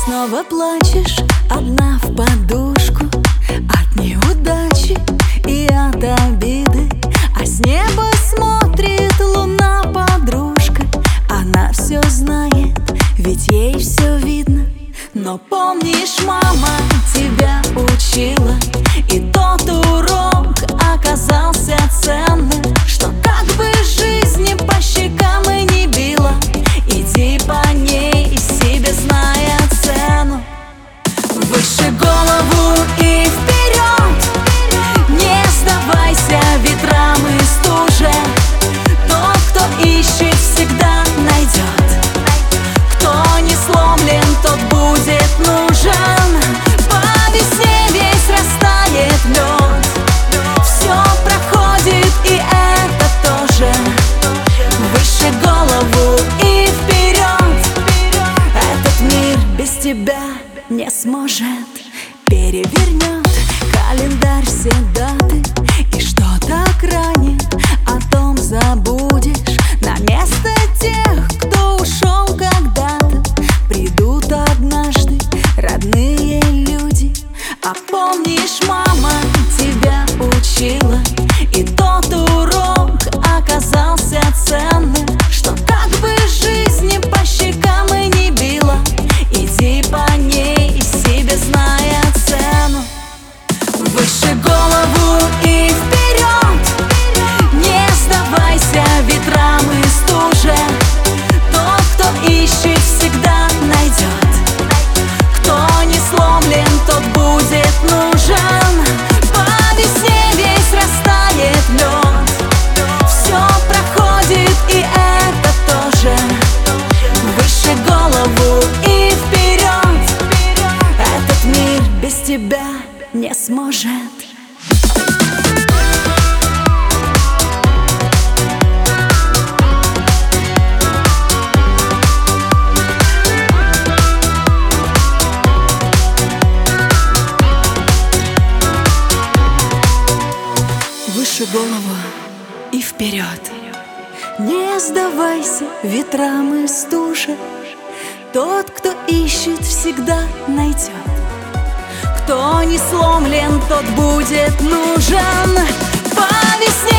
снова плачешь одна в подушку от неудачи и от обиды, а с неба смотрит луна, подружка. Она все знает, ведь ей все видно. Но помнишь, мама тебя учила, и тот урок оказался ценным, что как бы жизнь по щекам и не била, иди по ней, себе зная цену. Выше голову и вперед, не сдавайся ветрам и стуже. Тот, кто ищет, всегда найдет. Кто не сломлен, тот будет нужен. По весне весь растает лед, все проходит, и это тоже. Выше голову и вперед, этот мир без тебя не сможет. Перевернет календарь все даты, и что так ранит, о том забудешь. На место тех, кто ушел когда-то, придут однажды родные люди. А помнишь, мама тебя учила, и тот урок оказался ценным, что как бы жизнь по щекам и не била, иди по ней, себе зная цену. Выше голову и вперед, не сдавайся ветрам и стуже. Тот, кто ищет, всегда найдет. Кто не сломлен, тот будет нужен. По весне весь растает лед, все проходит, и это тоже. Выше голову и вперед, этот мир без тебя не сможет. Выше голову и вперед, не сдавайся ветрам и стуже. Тот, кто ищет, всегда найдет. Кто не сломлен, тот будет нужен. По весне